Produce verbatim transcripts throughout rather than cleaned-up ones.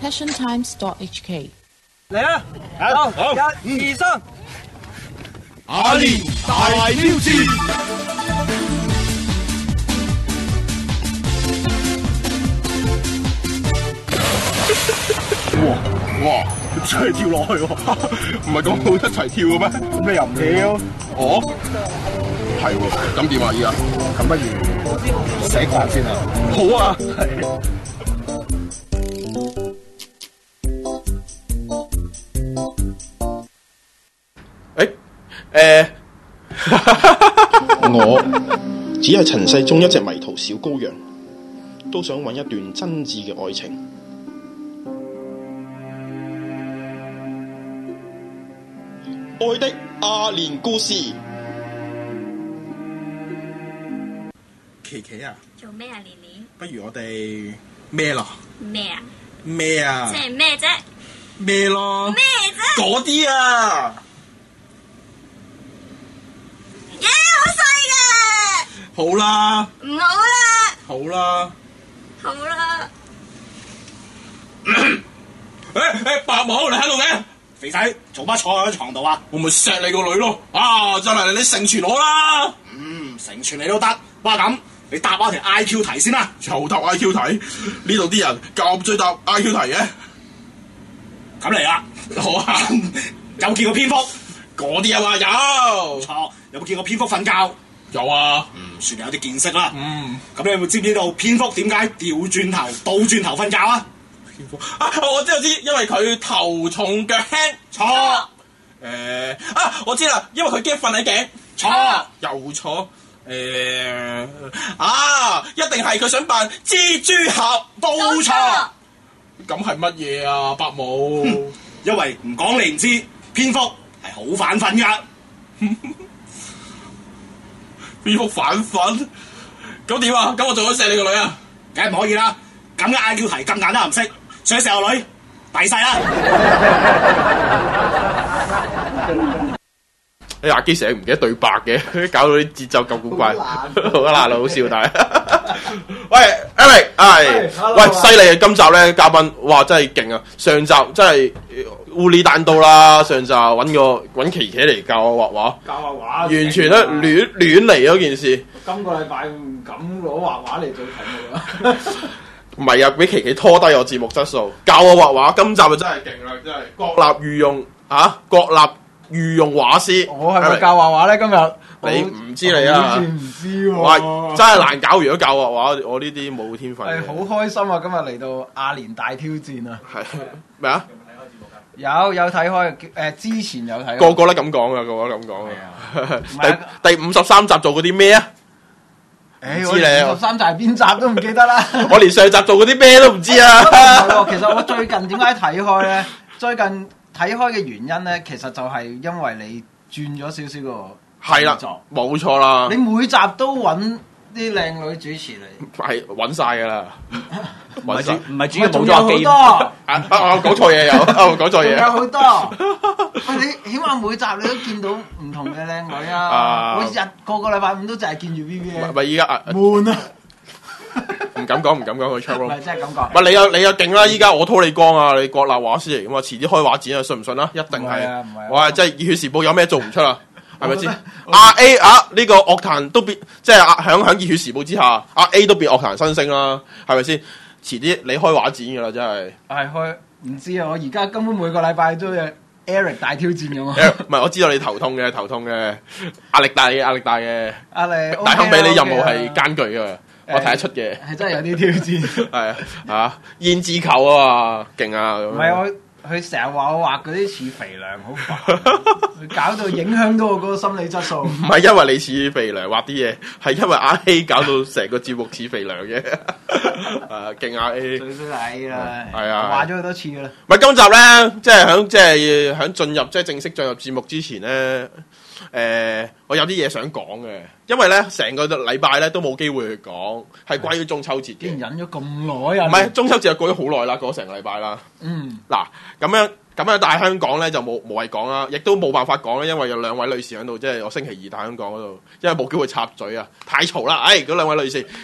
passion times dot h k。 嚟啦！好，好，一、二、三， 阿連大挑戰。哇哇，真係跳落去喎！唔係講好一齊跳嘅咩？ 咁你又唔跳？ 哦，係喎，咁點啊？依家咁不如寫個先啊！ 好啊， 誒誒，我只係塵世中一隻迷途小羔羊，都想揾一段真摯嘅愛情。愛的阿連故事。 琪琪啊， 做咩啊，蓮蓮？ 不如我哋咩咯？ 咩啊？ 咩啊？ 即係咩啫？ 咩咯？ 咩啫？ 嗰啲啊！ 耶，好衰嘅！ 好啦， 唔好啦， 好啦。 好啦。 誒誒，白毛你喺度嘅？ 肥仔，做乜坐喺床度啊？ 我咪錫你個女咯！啊，真係你成全我啦！ 嗯，成全你都得。不過咁，你答我條 I Q 題先啦。 又答 I Q 題，呢度啲人教最答 I Q 題嘅。 咁嚟啦， 好啊！ 有見過蝙蝠？ 嗰啲啊嘛有。 錯。有冇見過蝙蝠瞓覺？ 有啊。 嗯，算係有啲見識啦。 嗯。 咁你有冇知唔知道蝙蝠點解掉轉頭、倒轉頭瞓覺啊？ 蝙蝠啊！我知我知，因為佢頭重腳輕。 錯。 誒、呃、啊！我知啦，因為佢驚瞓喺頸。 錯。 又錯。誒、呃、啊！一定係佢想扮蜘蛛俠。 都錯。 咁係乜嘢啊？白毛。 因為唔講你唔知，蝙蝠係好反瞓噶。 蝙蝠反瞓？咁點啊？咁我做咗錫你個女啊？ 梗係唔可以啦！咁嘅 I Q 題咁簡單唔識，想錫個女，抵細啦！ 你阿基成日唔記得對白嘅，搞到啲節奏咁古怪，好難啊，好笑但係。喂 ，Eric， 係，喂，犀利啊！今集咧嘉賓，哇，真係勁啊！上集真係烏里單刀啦，上集揾個揾琪琪嚟教我畫畫， 教畫畫， 完全咧亂亂嚟嗰件事。 今個禮拜唔敢攞畫畫嚟做題目啦。 唔係啊，俾琪琪拖低我節目質素，教我畫畫。今集就真係勁啦，真係國立御用啊，國立御用畫師。 我係咪教畫畫咧？今日你唔知你啊？ 好似唔知喎。 哇，真係難搞！如果教畫畫，我呢啲冇天分。 係好開心啊！今日嚟到阿連大挑戰啊！ 係咩啊？ 有有睇開誒，之前有睇。 個個都咁講啊，個個都咁講啊。第第五十三集做嗰啲咩啊？ 誒，我連五十三集係邊集都唔記得啦。 我連上集做嗰啲咩都唔知啊。 其實我最近點解睇開咧？最近睇開嘅原因咧，其實就係因為你轉咗少少個。 係啦，冇錯啦。 你每集都揾啲靚女主持嚟， 係揾晒噶啦。 唔係主唔係主要冇咗機。啊啊！我講錯嘢有，我講錯嘢。 有好多。你起碼每集你都見到唔同嘅靚女啊！我日個個禮拜五都淨係見住 V V 嘅。 咪依家啊悶啊！ 唔敢講，唔敢講佢 chat room。 唔係真係咁講。 唔係你有你有勁啦！依家我拖你光啊！你國立畫師嚟噶嘛？遲啲開畫展啊，信唔信啊？一定係。 啊，唔係。 哇！真係熱血時報有咩做唔出啊？係咪先？阿 A 啊，呢個樂壇都變，即係啊響響熱血時報之下，阿 A 都變樂壇新星啦，係咪先？遲啲你開畫展噶啦，真係。 係開唔知啊！我而家根本每個禮拜都有 Eric 大挑戰咁嘛。 唔係，我知道你頭痛嘅，頭痛嘅，壓力大嘅，壓力大嘅。 壓力。 大亨俾你任務係艱巨嘅，我睇得出嘅。 係真係有啲挑戰。 係啊，嚇胭脂扣啊嘛，勁啊！ 唔係我。佢成日話我畫嗰啲似肥娘，好煩，搞到影響到我嗰個心理質素。 唔係因為你似肥娘畫啲嘢，係因為阿 A 搞到成個節目似肥娘嘅。誒，勁阿 A。 最衰係 A 啦。 係啊。 畫咗好多次噶啦。 唔係今集咧，即係響即係響進入即係正式進入節目之前咧。誒、呃，我有啲嘢想講嘅，因為咧成個禮拜咧都冇機會去講，係關於中秋節嘅。 竟然忍咗咁耐啊！ 唔係中秋節就過咗好耐啦，過咗成個禮拜啦。嗯，嗱咁樣咁樣，但係香港咧就冇無謂講啦，亦都冇辦法講啦，因為有兩位女士喺度，即係我星期二大香港嗰度，因為冇機會插嘴啊，太嘈啦！誒、哎，嗰兩位女士，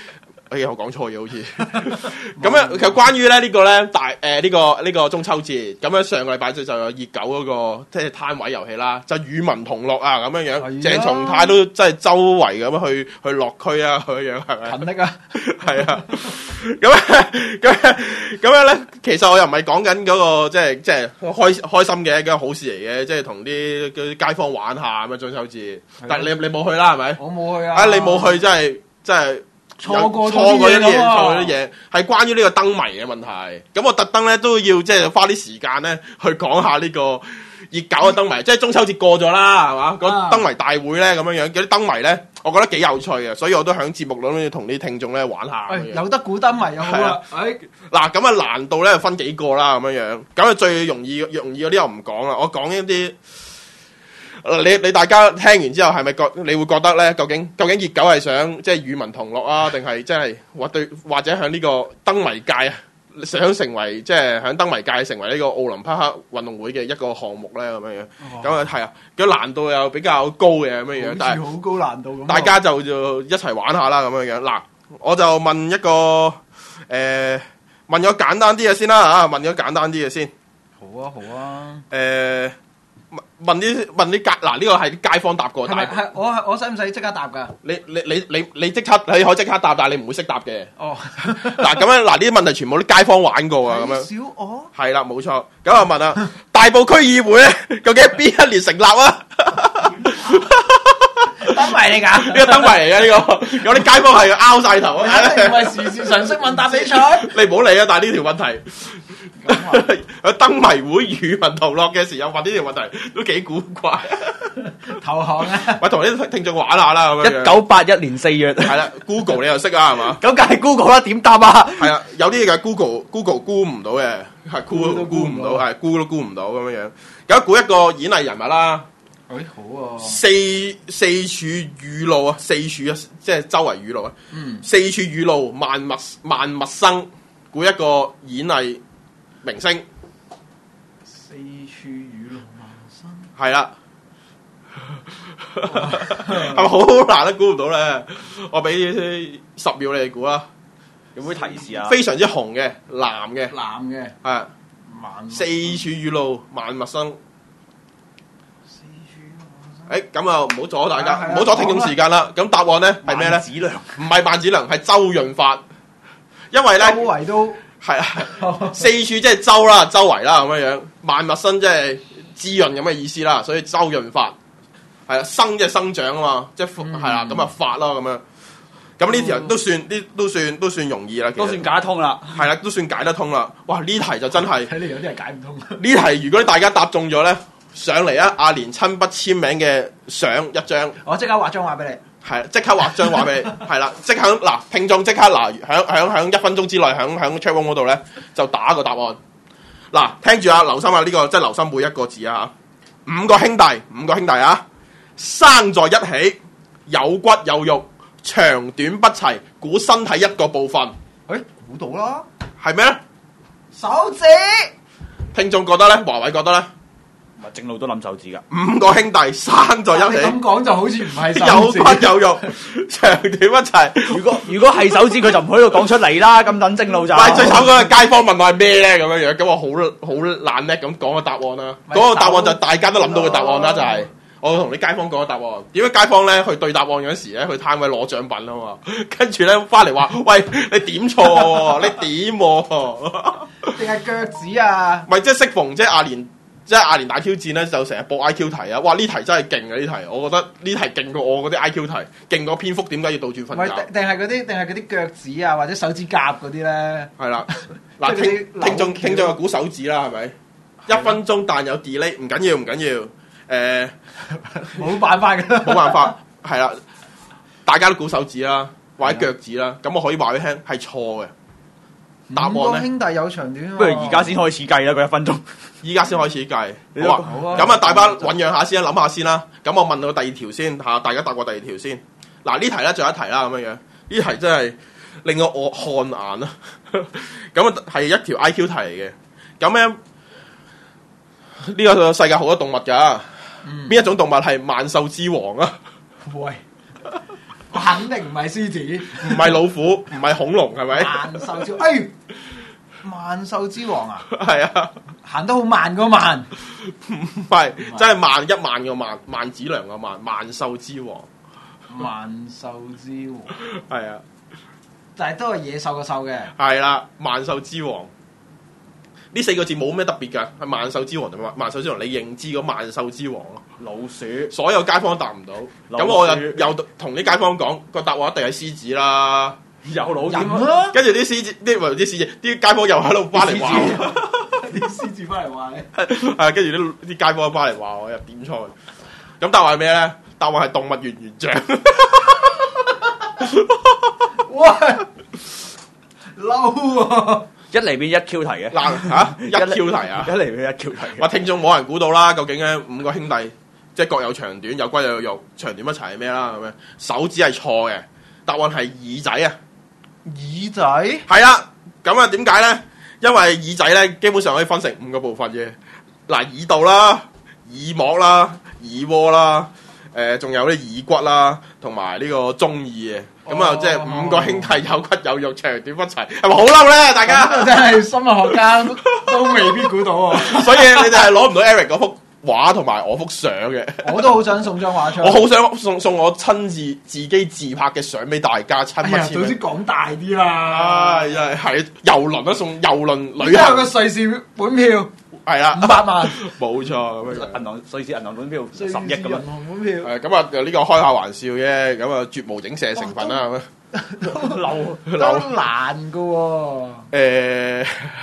哎呀，我講錯嘢好似。咁樣其實關於咧呢個咧大誒呢個呢個中秋節，咁樣上個禮拜就就有熱狗嗰個即係攤位遊戲啦，就與民同樂啊咁樣樣。鄭松泰都即係周圍咁樣去去落區啊咁樣樣係咪？ 勤力啊， 係啊。咁咁咁樣咧，其實我又唔係講緊嗰個即係即係開開心嘅一個好事嚟嘅，即係同啲啲街坊玩下咁啊中秋節。但係你你冇去啦係咪？ 我冇去啊！ 啊你冇去真係真係。 錯過錯過啲嘢， 錯過啲嘢，係關於呢個燈謎嘅問題。咁我特登咧都要即係花啲時間咧去講下呢個熱搞嘅燈謎。即係中秋節過咗啦，係嘛？個燈謎大會咧咁樣樣，嗰啲燈謎咧，我覺得幾有趣嘅，所以我都喺節目裏面同啲聽眾咧玩下。 有得估燈謎又好啦。 嗱咁啊難度咧分幾個啦咁樣樣。咁啊最容易容易嗰啲又唔講啦，我講一啲。你你大家聽完之後係咪覺你會覺得咧？究竟究竟熱狗係想即係與民同樂啊，定係真係或對或者喺呢個燈謎界啊，想成為即係喺燈謎界成為呢個奧林匹克運動會嘅一個項目咧咁樣樣？咁啊係啊，個難度又比較高嘅咁樣樣，但係好高難度咁。 大家就就一齊玩下啦咁樣樣。嗱，我就問一個誒、呃，問咗簡單啲嘅先啦嚇，問咗簡單啲嘅先。 好啊好啊。誒、 呃。問啲問啲街嗱呢個係啲街坊答過， 係咪係我我使唔使即刻答㗎？ 你你你你你即刻你可以即刻答，但係你唔會識答嘅。 哦， 嗱咁樣嗱呢啲問題全部啲街坊玩過啊，咁樣。 小我係啦，冇錯。咁啊問啊，大埔區議會咧究竟係邊一年成立啊？ 燈謎嚟㗎， 呢個燈謎嚟嘅呢個，有啲街坊係拗晒頭啊！ 唔係時事常識問答比賽， 你唔好理啊！但係呢條問題。喺燈謎會與民同樂嘅時候問呢條問題都幾古怪， 投降啊！ 喂，同啲聽眾玩下啦咁樣。 一九八一年四月， 係啦 ，Google 你又識啊係嘛？ 咁梗係 Google 啦，點答啊？ 係啊，有啲嘢嘅 Google Google 估唔到嘅，係估都估唔到，係估都估唔到咁樣樣。咁估一個演藝人物啦。 誒好啊！ 四四處雨露啊，四處啊，即係周圍雨露啊。嗯。四處雨露，萬物萬物生，估一個演藝明星。 四處雨露萬生。 係啦。係咪好難都估唔到咧？我俾十秒你哋估啊！ 有冇提示啊？ 非常之紅嘅，男嘅。 男嘅。 係。 萬。 四處雨露，萬物生。誒咁啊，唔好阻大家，唔好阻聽眾時間啦。咁答案咧係咩咧？ 萬梓良唔係萬梓良，係周潤發。因為咧， 周圍都係啊，四處即係周啦，周圍啦咁樣樣。萬物生即係滋潤咁嘅意思啦，所以周潤發係啊，生即係生長啊嘛，即係係啦，咁啊發咯咁樣。咁呢條都算，呢都算都算容易啦， 都算解得通啦。 係啦，都算解得通啦。哇！呢題就真係睇嚟有啲係解唔通。 呢題如果大家答中咗咧，上嚟啊！阿蓮親筆簽名嘅相一張， 我即刻畫張畫俾你。 係，即刻畫張畫俾你。係啦，即刻嗱，聽眾即刻嗱，響響響一分鐘之內，響響 chat room 嗰度咧就打個答案。嗱，聽住啊，留心啊，呢、這個即係留心每一個字啊嚇。五個兄弟，五個兄弟啊，生在一起，有骨有肉，長短不齊，估身體一個部分。 誒，估到啦， 係咩咧？ 手指。聽眾覺得咧，華偉覺得咧。 唔係正路都諗手指㗎， 五個兄弟生在一起， 咁講就好似唔係有骨有肉，長短一齊。 如果如果係手指，佢就唔喺度講出嚟啦。咁等正路就。 喂，最慘嗰個街坊問我係咩咧？咁樣樣，咁我好好懶叻咁講個答案啦。嗰個答案就大家都諗到嘅答案啦，就係我同啲街坊講個答案。點解街坊咧去對答案嗰時咧，去攤位攞獎品啊嘛？跟住咧翻嚟話：喂，你點錯喎？你點喎？ 定係腳趾啊？ 咪即係適逢即係阿蓮。即係阿蓮大挑戰咧，就成日播 I Q 題啊！哇，呢題真係勁啊！呢題，我覺得呢題勁過我嗰啲 I Q 題，勁過蝙蝠點解要倒轉瞓覺？ 定係嗰啲，定係嗰啲腳趾啊，或者手指甲嗰啲咧？ 係啦，嗱，聽聽眾聽眾就估手指啦，係咪？一分鐘但有 delay， 唔緊要，唔緊要，誒， 冇辦法㗎， 冇辦法，係啦，大家都估手指啦，或者腳趾啦，咁我可以話俾你聽係錯嘅。答案咧， 五個兄弟有長短， 不如而家先開始計啦，嗰一分鐘。 依家先開始計，好啊，咁啊，大班醖釀下先，諗下先啦。咁我問到第二條先嚇，大家答過第二條先。嗱呢題咧，仲有一題啦，咁樣樣，呢題真係令我我汗顏啊！咁啊，係一條 I Q 題嚟嘅。咁咧，呢個世界好多動物㗎，邊、嗯、一種動物係萬獸之王啊？ 喂， 我肯定唔係獅子， 唔係老虎，唔係恐龍，係咪？ 萬獸之哎，萬獸之王啊！ 係啊， 行得好慢嗰慢， 唔係真係萬一萬個萬，萬子良個萬，萬獸之王。 萬獸之王係啊， 但係都係野獸個獸嘅。 係啦，萬獸之王呢四個字冇咩特別㗎，係萬獸之王定萬萬獸之王？你認知嗰萬獸之王咯？ 老鼠， 所有街坊都答唔到，咁我又又同啲街坊講個答案一定係獅子啦， 有老人啦， 跟住啲獅子啲唔係啲獅子，啲街坊又喺度翻嚟話我， 啲獅子翻嚟話你， 係跟住啲啲街坊翻嚟話我又點錯，咁答案係咩咧？答案係動物園園長。 喂，嬲啊！ 一嚟變一 Q 題嘅， 嗱嚇一 Q 題啊！ 一嚟變一 Q 題嘅。 話聽眾冇人估到啦，究竟咧五個兄弟即係各有長短，有骨有肉，長短一齊係咩啦？咁樣手指係錯嘅，答案係耳仔啊！ 耳仔係啦，咁啊點解咧？因為耳仔咧基本上可以分成五個部分嘅，嗱耳道啦、耳膜啦、耳窩啦，誒仲有啲耳骨啦，同埋呢個中耳嘅。咁啊，即係五個兄弟有骨有肉，長短不齊，係咪好嬲咧？大家真係生物學家都未必估到喎。 所以你哋係攞唔到 Eric 嗰幅畫同埋我幅相嘅。 我都好想送張畫出嚟。 我好想送送我親自自己自拍嘅相俾大家親筆簽名。 早知講大啲啦。 唉，真係係郵輪啊，送郵輪旅有行。 個瑞士本票係啦， 五百萬。 冇錯咁樣。 銀行瑞士銀行本票十億瑞士咁樣銀。行本票。 誒咁啊，呢個開下玩笑啫，咁啊絕無影射成分啦，咁啊嬲都難噶喎。 誒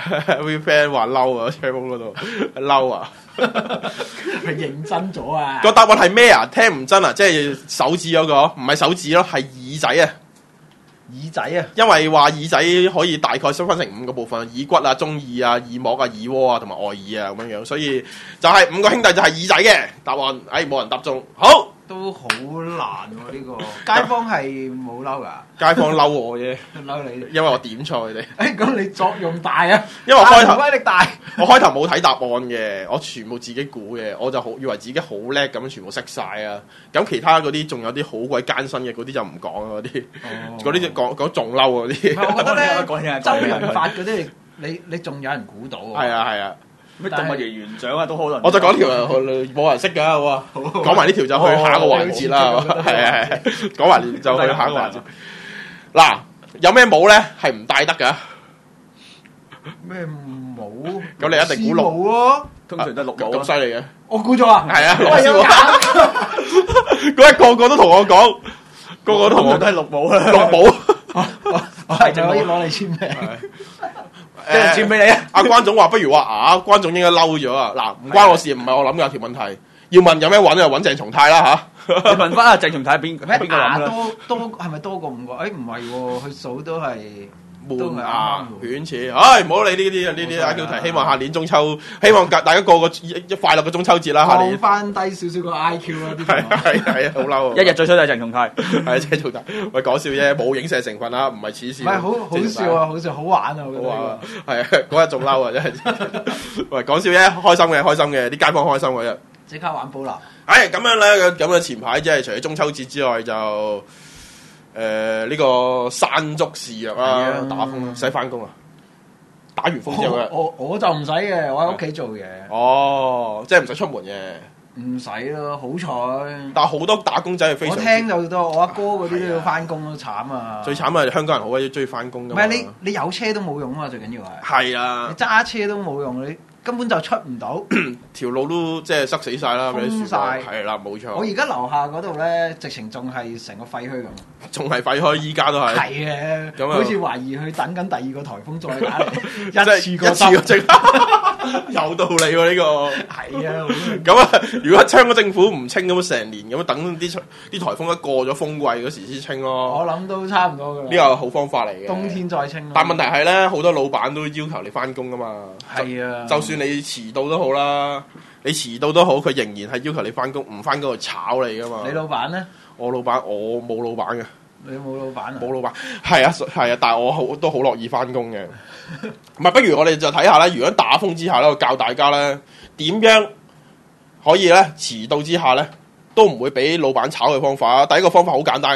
，V friend 話嬲啊，車公嗰度嬲啊， 係認真咗啊！ 個答案係咩啊？聽唔真啊，即係手指嗰個，唔係手指咯，係耳仔啊。 耳仔啊， 因為話耳仔可以大概分分成五個部分，耳骨啊、中耳啊、耳膜啊、耳窩啊同埋外耳啊咁樣樣，所以就係五個兄弟就係耳仔嘅答案。哎，冇人答中，好都好難喎呢個。街坊係冇嬲噶， 街坊嬲我啫， 嬲你。 因為我點錯佢哋。 誒，咁你作用大啊！ 因為我開頭大威力大， 我開頭冇睇答案嘅，我全部自己估嘅，我就好以為自己好叻咁，全部識晒啊！咁其他嗰啲仲有啲好鬼艱辛嘅嗰啲就唔講啊，嗰啲嗰啲就講講仲嬲嗰啲。 我覺得咧， 講嘢周潤發嗰啲，你你仲有人估到喎。 係啊係啊。 咩動物園園長啊，都可能。 我就講條冇人識㗎，好啊！講埋呢條就去下一個環節啦，係啊係，講埋就去下一個環節。嗱，有咩帽咧係唔戴得㗎？ 咩帽？ 咁你一定估綠帽咯， 通常都係綠帽啊。 咁犀利嘅， 我估咗啊！ 係啊， 我有揀。 嗰日個個都同我講，個個都同我都係綠帽啊， 綠帽。 我係就可以攞嚟簽名。 有人簽俾你啊！ 阿關總話：不如話啊，關總應該嬲咗啊！嗱，唔關我事，唔係我諗嘅條問題。要問有咩揾就揾鄭松泰啦嚇。 你問翻阿鄭松泰邊邊個諗啦？ 多多係咪多過五個？誒唔係喎，佢數都係都係啱門牙啱喎。 犬齒，唉，唔好理呢啲啊，呢啲 I Q 題。希望下年中秋，希望大家個個一快樂嘅中秋節啦！下降年翻低少少個 I Q 啦，啲係同學係係啊，好嬲啊！ 一日最衰就係鄭松泰。 係鄭松泰，喂講笑啫，冇影射成分啦，唔係恥笑。 唔係好好笑啊，好笑好玩啊，我覺得好啊呢個。， 係啊，嗰日仲嬲啊，真係。喂，講笑啫，開心嘅，開心嘅，啲街坊開心嗰日。 即刻玩保留。 唉，咁樣咧，咁啊前排即係除咗中秋節之外，就誒呢個山竹肆虐啦，打風啦，使翻工啊？打完風之後咧， 我我就唔使嘅，我喺屋企做嘢， 哦，即係唔使出門嘅。 唔使咯，好彩。 但係好多打工仔係非我常聽就多，我阿哥嗰啲都要翻工都慘啊！ 最慘係香港人好鬼中意翻工㗎嘛。 唔係你你有車都冇用啊！最緊要係係啊你，揸車都冇用，你根本就出唔到。 條路都即係塞死晒啦，俾啲樹封晒係啦，冇錯。 我而家樓下嗰度咧，直情仲係成個廢墟咁。 仲係廢開，依家都係。 係嘅， 咁啊好似懷疑佢等緊第二個颱風再打嚟， 即係一次過一次過即有道理喎呢個。 係啊， 咁啊，如果香港政府唔清咁成年咁，等啲啲颱風一過咗風季嗰時先清咯。 我諗都差唔多噶啦。 呢個係好方法嚟嘅。 冬天再清咯。 但問題係咧，好多老闆都要求你翻工噶嘛。 係啊， 就算你遲到都好啦，你遲到都好，佢仍然係要求你翻工，唔翻工就炒你噶嘛。 你老闆咧？ 我老闆，我冇老闆嘅。 你冇老闆啊？ 冇老闆，係啊係啊，但係我好都好樂意翻工嘅。唔係，不如我哋就睇下咧，如果打風之下咧，我教大家咧點樣可以咧遲到之下咧都唔會俾老闆炒嘅方法啊！第一個方法好簡單嘅啫，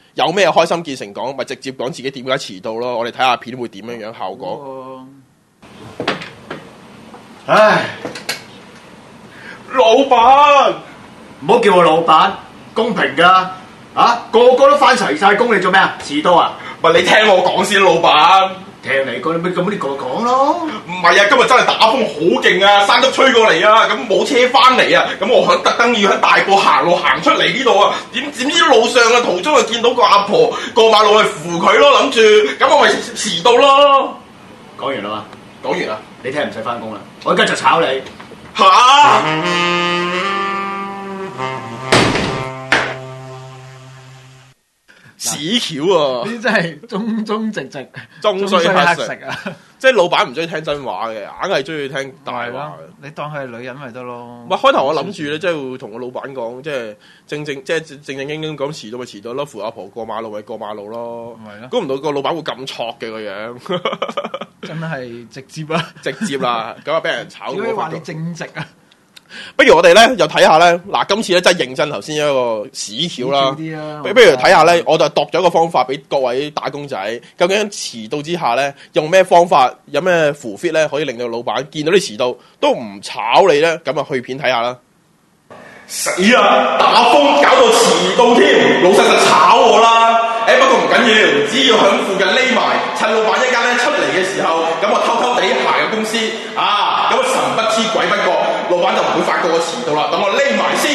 有咩開心見誠講，咪直接講自己點解遲到咯。我哋睇下片會點樣樣效果。 唉， 老闆， 唔好叫我老闆，公平噶。啊，個個都翻齊晒工，你做咩啊？遲到啊？ 咪你聽我講先，老闆。 聽你講，你咁你個講咯。 唔係啊，今日真係打風好勁啊，山竹吹過嚟啊，咁冇車翻嚟啊，咁我響特登要喺大埔行路行出嚟呢度啊，點點知路上嘅途中就見到個阿婆過馬路去扶佢咯，諗住咁我咪遲到咯。 講完啦嘛？ 講完啦， 你聽日唔使翻工啦，我而家就炒你。 吓、 屎橋啊！ 呢啲真係忠忠直直， 終須黑乞食食啊！ 即係老闆唔中意聽真話嘅，硬係中意聽大話係咯。你當佢係女人咪得咯。 唔係開頭我諗住咧，即係會同我老闆講，即係正正即係正正經經講遲到咪遲到咯，扶阿婆過馬路咪過馬路咯。 係咯。 估唔到個老闆會咁挫嘅個樣， 真係直接啊！ 直接啦，咁啊俾人炒。 只可以話你正直啊！ 不如我哋咧又睇下咧，嗱今次咧真係認真頭先一個屎橋啦。不不如睇下咧，我就度咗一個方法俾各位打工仔，究竟遲到之下咧，用咩方法，有咩符 fit 咧，可以令到老闆見到你遲到都唔炒你咧？咁啊去片睇下啦。 死啊！打風搞到遲到添，老細就炒我啦。誒、欸、不過唔緊要，只要響附近匿埋，趁老闆一間咧出嚟嘅時候，咁我偷偷地行入公司啊，咁我神不知鬼不覺，老闆就唔會發覺我遲到啦。等我匿埋先。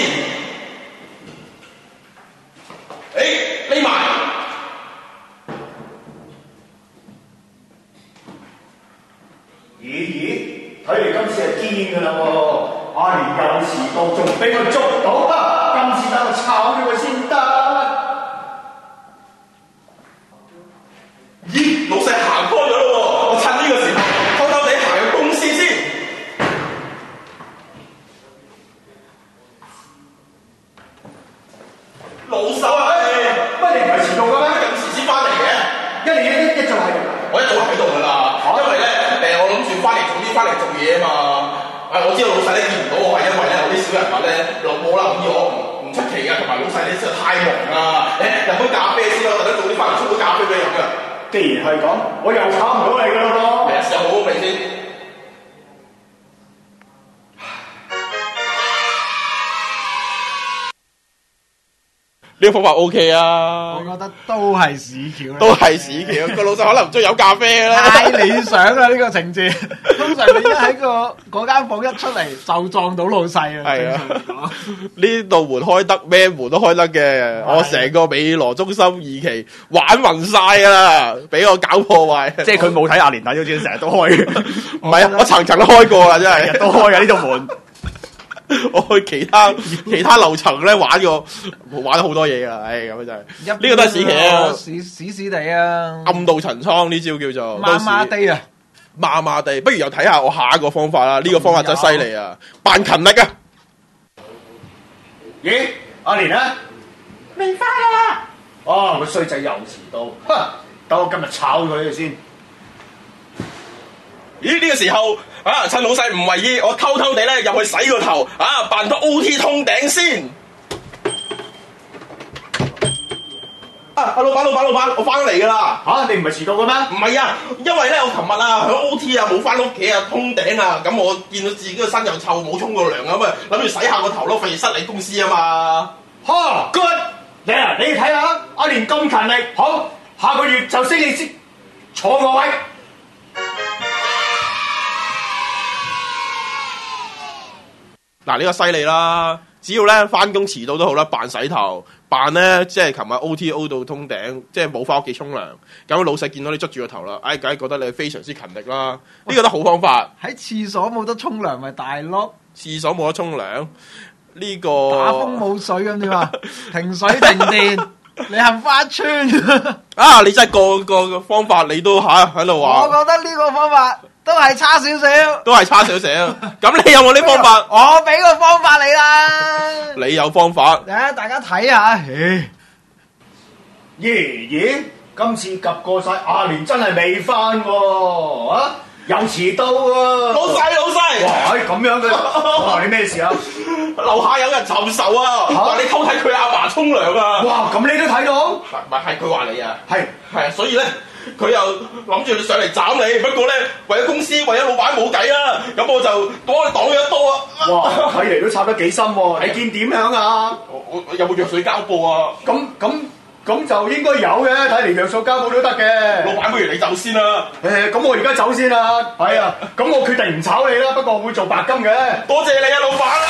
誒匿埋。 咦咦，睇嚟今次係堅㗎啦喎！阿連又遲到，仲俾佢捉到啊！今次等我炒咗佢先得。 咦，老細行開咗咯喎！我趁呢個時候偷偷地行入公司先。老手啊！ 乜你唔係遲到嘅咩？ 咁遲先翻嚟嘅， 一年一一早喺度。 我一早喺度㗎啦。因為咧誒，我諗住翻嚟早啲翻嚟做嘢啊嘛。誒，我知道老細咧見唔到我係因為咧我啲小人物咧冇留意我，唔唔出奇㗎。同埋老細你真係太忙啦。誒，飲杯咖啡先啦，等陣早啲翻嚟沖杯咖啡俾你飲㗎。 既然係咁，我又炒唔到你㗎啦噃。 係啊，試下好好味先。 呢個方法 O K 啊， 我覺得都係屎橋， 都係屎橋。個老細可能唔中意飲咖啡啦， 太理想啦呢個情節。通常你一喺個嗰間房一出嚟就撞到老細啊。 係啊，呢度門開得，咩門都開得嘅。我成個美羅中心二期玩暈晒噶啦，俾我搞破壞。 即係佢冇睇阿連大小姐成日都開嘅， 唔係啊，我層層都開過啦，真係日都開嘅呢度門。 我去其他其他樓層咧玩過，玩咗好多嘢噶，唉咁樣真係。呢個都係屎橋啊， 屎屎屎地啊， 暗度陳倉呢招叫做麻麻地啊， 麻麻地。不如又睇下我下一個方法啦，呢、這個方法真係犀利啊，扮勤力啊！ 咦，阿連啊，未翻啊？哦，個衰仔又遲到，哼！等我今日炒佢先。 咦？呢、這個時候啊，趁老細唔為意，我偷偷地咧入去洗個頭，啊，扮到 O T 通頂先。啊！阿老闆，老闆，老闆，我翻咗嚟㗎啦。 嚇！你唔係遲到嘅咩？ 唔係啊，因為咧我琴日啊喺 O T 啊冇翻屋企啊通頂啊，咁我見到自己個身又臭，冇沖過涼啊，咁啊諗住洗下個頭咯，費事失禮公司啊嘛。 哈 good！你啊，你睇下阿連咁勤力，好，下個月就升你先坐我位。 嗱，呢個犀利啦！只要咧翻工遲到都好啦，扮洗頭，扮咧即係琴日 O T O 到通頂，即係冇翻屋企沖涼。咁老細見到你捽住個頭啦，唉、哎，梗係覺得你非常之勤力啦。呢個都好方法。 喺廁所冇得沖涼咪大碌。 廁所冇得沖涼，呢、這個打風冇水咁點啊？停水停電，你杏花村啊！你真係個個個方法你都嚇喺度話。 我覺得呢個方法都係差少少， 都係差少少。咁你有冇啲方法？ 我俾個方法你啦。 你有方法？ 嚟，大家睇下。 爺爺，今次及過晒，阿連真係未翻喎，啊，又遲到喎。 老細，老細。 哇，咁樣嘅，哇，你咩事啊？ 樓下有人尋仇啊！話你偷睇佢阿爸沖涼啊！ 哇！咁你都睇到？ 唔係係佢話你啊， 係係啊，所以咧佢又諗住上嚟斬你，不過咧為咗公司為咗老闆冇計啊，咁我就幫你擋咗一刀啊！ 哇！睇嚟都插得幾深喎，你見點樣啊？ 我我有冇藥水膠布啊？ 咁咁咁就應該有嘅，睇嚟藥水膠布都得嘅。 老闆，不如你走先啦。 誒，咁我而家走先啦。係啊，咁我決定唔炒你啦，不過我會做白金嘅。 多謝你啊，老闆啦！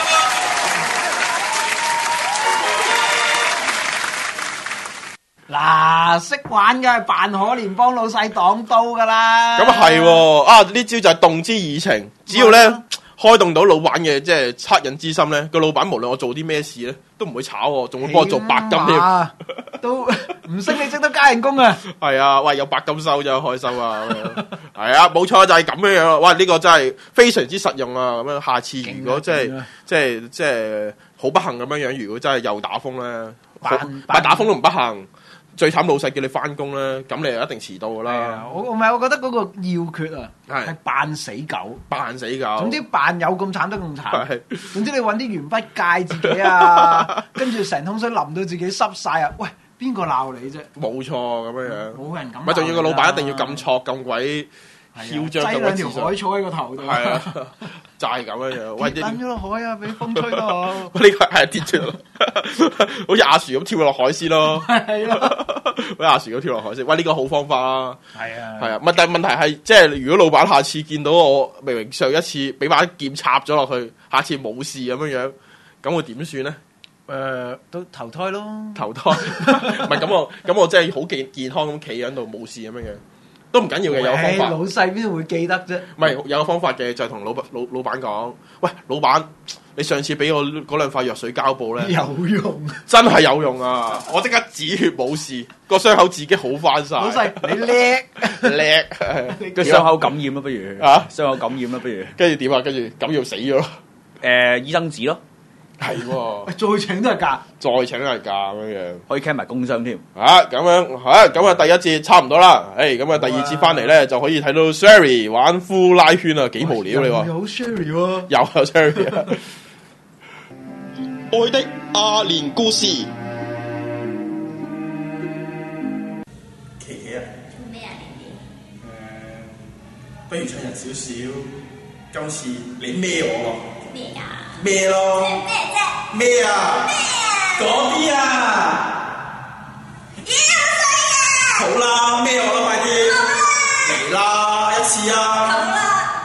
嗱，識玩嘅係扮可憐幫老細擋刀噶啦。 咁啊係喎，啊呢招就係動之以情，只要咧開動到老闆嘅即係惻隱之心咧，個老闆無論我做啲咩事咧，都唔會炒我，仲會幫我做白金添。 都唔識你識得加人工啊！ 係啊，喂有白金收真係開心啊！係啊，冇錯就係咁樣樣咯。哇，呢個真係非常之實用啊！咁樣下次如果即係即係即係好不幸咁樣樣，如果真係又打風咧，扮扮打風都唔不幸。最慘老細叫你翻工咧，咁你就一定遲到噶啦。 我唔係，我覺得嗰個要訣啊，係扮死狗， 扮死狗。總之扮有咁慘得咁慘。總之你揾啲鉛筆戒自己啊，跟住成桶水淋到自己濕晒啊！喂，邊個鬧你啫？ 冇錯咁樣樣。 冇人敢。 咪仲要個老闆一定要咁挫咁鬼囂張， 擠兩條海草喺個頭度。 係啊，就係咁樣樣。喂， 跌咗落海啊！俾風吹到。呢個係跌咗，好似阿樹咁跳落海先咯。 係咯。 好似阿樹咁跳落海先。喂，呢個好方法啦。 係啊。係啊。唔係，但係問題係，即係如果老闆下次見到我明明上一次俾把劍插咗落去，下次冇事咁樣樣，咁會點算咧？ 誒，都投胎咯。 投胎。唔係咁我，咁我真係好健健康咁企喺度，冇事咁樣樣。都唔緊要嘅，有方法。 老細邊度會記得啫？ 唔係有個方法嘅，就係同老老老闆講，喂，老闆，你上次俾我嗰兩塊藥水膠布咧， 有用， 真係有用啊！我即刻止血冇事，個傷口自己好翻晒。 老細你叻叻， 個傷口感染啦，不如啊，傷口感染啦，不如。 跟住點啊？跟住感染死咗咯。 誒，醫生紙咯。 係喎， 再請都係假， 再請都係假咁樣， 可以傾埋工傷添。 啊，咁樣嚇，咁啊第一節差唔多啦，誒，咁啊第二節翻嚟咧就可以睇到 Sherry 玩呼拉圈啊，幾無聊你話？ 有 Sherry 喎， 有有 Sherry 啊！愛的阿蓮故事，琪琪啊， 做咩啊？你誒，不如出人少少，今次你孭我喎。 咩啊？ 咩咯？ 咩啫？ 咩啊？ 咩啊？ 嗰啲啊！ 咦，好衰啊！ 好啦，孭我啦，快啲！嚟啦，一次啊！ 好啦。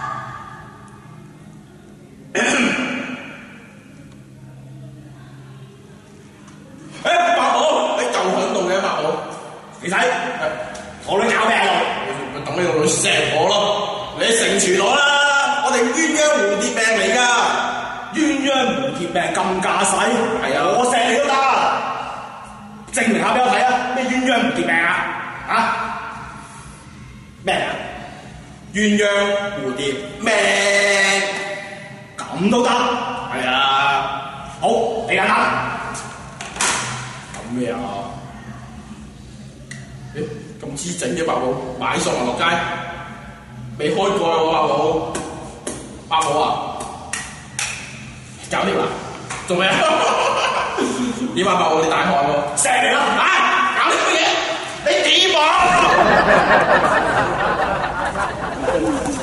誒，伯母，你就響度嘅伯母，你睇，我女搞咩喺度？咪等你個女錫我咯，你成全我啦！我哋鴛鴦蝴蝶命嚟㗎，鴛鴦蝴蝶命咁架勢，係啊，我錫你都得，證明下俾我睇啊！咩鴛鴦蝴蝶命啊？啊？咩啊？鴛鴦蝴蝶命咁都得？係啊，好，你揀啦。咁咩啊？誒，咁滋整嘅伯母，買餸啊落街，未開過喎伯母，伯母啊，搞掂啦，做咩啊？點啊伯母，你大汗喎，錫嚟啦，啊，搞啲乜嘢？你點啊？